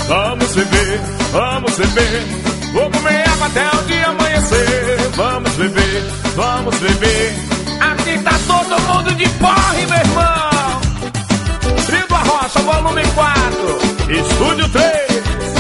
Vamos beber, vamos beber. Vou comer água até o dia amanhecer. Vamos beber, vamos beber. Aqui tá todo mundo de porre, meu irmão. Trio da Rocha, volume 4, estúdio 3.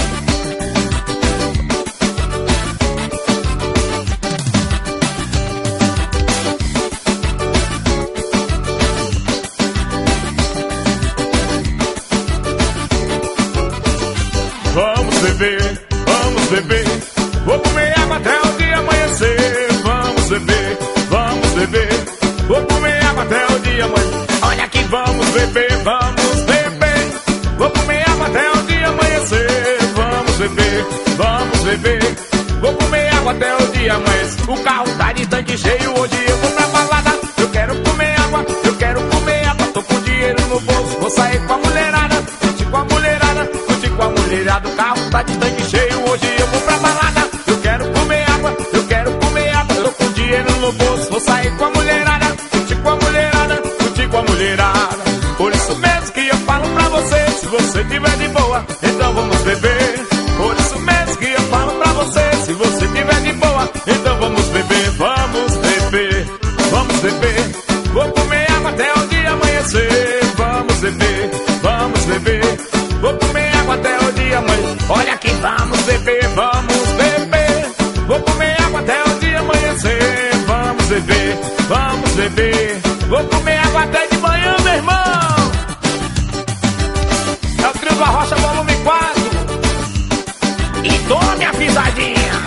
Vamos beber, vamos beber. Vou comer água até o dia amanhecer. Vamos beber, vamos beber. Vou comer água até o dia amanhecer. Olha aqui, vamos beber, vamos beber. Vou comer água até o dia amanhecer. Vamos beber, vamos beber. Vou comer água até o dia amanhecer. O carro tá de tanque cheio, hoje eu vou pra balada. Eu quero comer água, eu quero comer água. Tô com dinheiro no bolso, vou sair com a mulherada. Curtir com a mulherada, curtir com a mulherada. O carro tá de tanque cheio, hoje eu vou pra balada. Eu quero comer água, eu quero comer água. Tô com dinheiro no bolso, vou sair com a mulherada. Curtir com a mulherada, curtir com a mulherada. Por isso mesmo que eu falo pra você, se você tiver de boa, então vamos beber. Por isso mesmo que eu falo pra você, se você tiver de boa, então vamos beber, vamos beber, vamos beber. Vou comer água até o dia amanhecer. Vamos beber, vamos beber. Vou comer água até o dia amanhecer. Olha aqui, vamos beber, vamos beber. Vou comer água até o dia amanhecer. Vamos beber, vamos beber. Vou comer água até de manhã, meu irmão. É o Trio da Rocha, volume 4. E tome a pisadinha.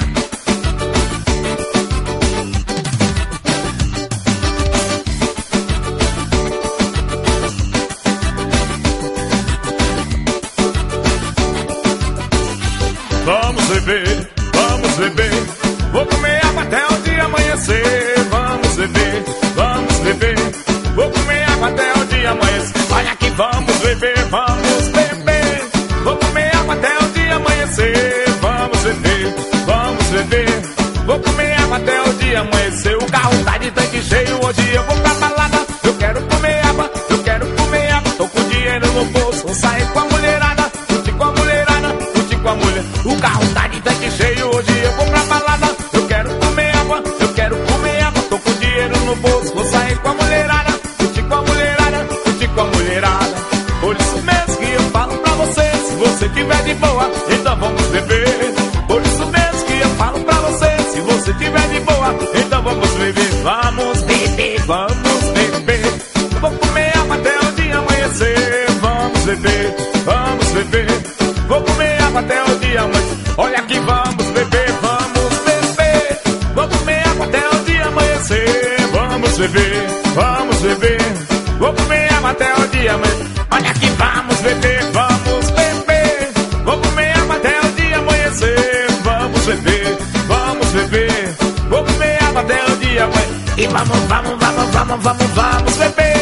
Vamos beber, vamos beber. Vou comer água até o dia amanhecer. Vamos beber, vamos beber. Vou comer água até o dia amanhecer. Olha aqui, vamos beber, vamos beber. Vou comer água até o dia amanhecer. Vamos beber, vamos beber. Vou comer água até o dia amanhecer. O carro tá de tanque cheio, hoje eu vou pra balada. Eu quero comer água, eu quero comer água. Tô com dinheiro no bolso, vou sair com a mulherada. Curtir com a mulherada, curtir com a mulher. O carro tá de tanque cheio, hoje eu vou pra balada. Eu quero comer água, eu quero comer água. Tô com dinheiro no bolso, vou sair com a mulherada. Curtir com a mulherada, curtir com a mulherada. Por isso mesmo que eu falo pra você, se você tiver de boa, então vamos beber. Por isso mesmo que eu falo pra você, se você tiver de boa, então vamos beber. Vamos beber, vamos beber. Vou comer água até o dia amanhecer. Vamos beber, vamos beber. Vou comer água até o dia amanhecer. Olha aqui, vamos beber, vamos beber. Vou comer água até o dia amanhecer. Vamos beber, vamos beber. Vou comer água até o dia amanhecer. Olha aqui, vamos beber, vamos beber. Vou comer água até o dia amanhecer. Vamos beber, vamos beber. Vou comer água até o dia amanhecer. E vamos beber.